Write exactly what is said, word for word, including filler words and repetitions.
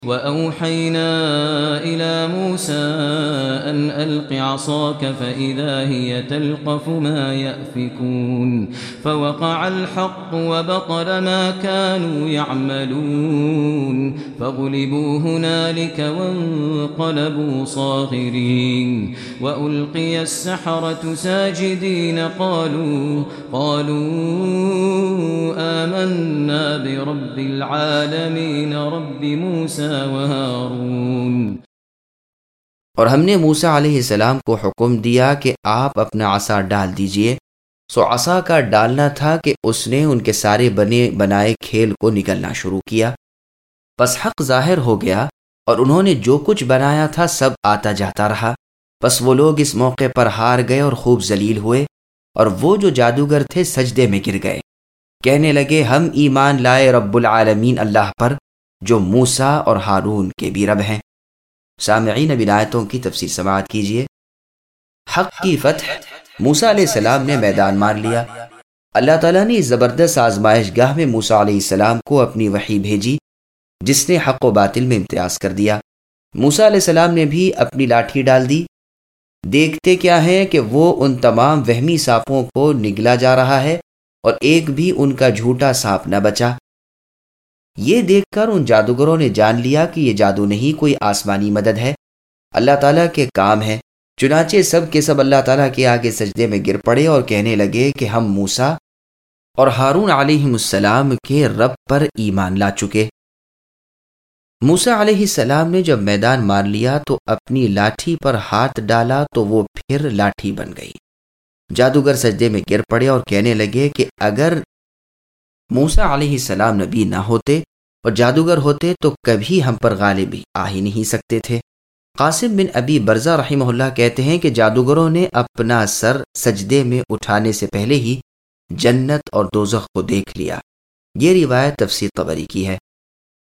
وأوحينا إلى موسى أن ألق عصاك فإذا هي تلقف ما يأفكون فوقع الحق وبطل ما كانوا يعملون فغلبوا هنالك وانقلبوا صاغرين وألقي السحرة ساجدين قالوا قالوا آمنا برب العالمين رب موسى اور ہم نے موسیٰ علیہ السلام کو حکم دیا کہ آپ اپنا عصا ڈال دیجئے، سو عصا کا ڈالنا تھا کہ اس نے ان کے سارے بنے بنائے کھیل کو نگلنا شروع کیا، پس حق ظاہر ہو گیا اور انہوں نے جو کچھ بنایا تھا سب آتا جاتا رہا، پس وہ لوگ اس موقع پر ہار گئے اور خوب ذلیل ہوئے، اور وہ جو جادوگر تھے سجدے میں گر گئے، کہنے لگے ہم ایمان لائے رب العالمین اللہ پر جو موسیٰ اور ہارون کے بھی رب ہیں۔ سامعین اب آیتوں کی تفسیر سماعت کیجیے۔ حق کی فتح، موسیٰ علیہ السلام نے میدان مار لیا۔ اللہ تعالیٰ نے اس زبردست آزمائش گاہ میں موسیٰ علیہ السلام کو اپنی وحی بھیجی جس نے حق و باطل میں امتیاز کر دیا۔ موسیٰ علیہ السلام نے بھی اپنی لاٹھی ڈال دی۔ دیکھتے کیا ہیں کہ وہ ان تمام وہمی سانپوں کو نگلا جا رہا ہے اور ایک بھی ان کا جھوٹا سانپ نہ بچا۔ یہ دیکھ کر ان جادوگروں نے جان لیا کہ یہ جادو نہیں کوئی آسمانی مدد ہے، اللہ تعالیٰ کے کام ہے، چنانچہ سب کے سب اللہ تعالیٰ کے آگے سجدے میں گر پڑے اور کہنے لگے کہ ہم موسیٰ اور ہارون علیہم السلام کے رب پر ایمان لا چکے۔ موسیٰ علیہ السلام نے جب میدان مار لیا تو اپنی لاٹھی پر ہاتھ ڈالا تو وہ پھر لاٹھی بن گئی۔ جادوگر سجدے میں گر پڑے اور کہنے لگے کہ اگر موسیٰ علیہ السلام نبی نہ ہوتے اور جادوگر ہوتے تو کبھی ہم پر غالب آ ہی نہیں سکتے تھے۔ قاسم بن ابی برزہ رحمہ اللہ کہتے ہیں کہ جادوگروں نے اپنا سر سجدے میں اٹھانے سے پہلے ہی جنت اور دوزخ کو دیکھ لیا۔ یہ روایت تفسیر طبری کی ہے۔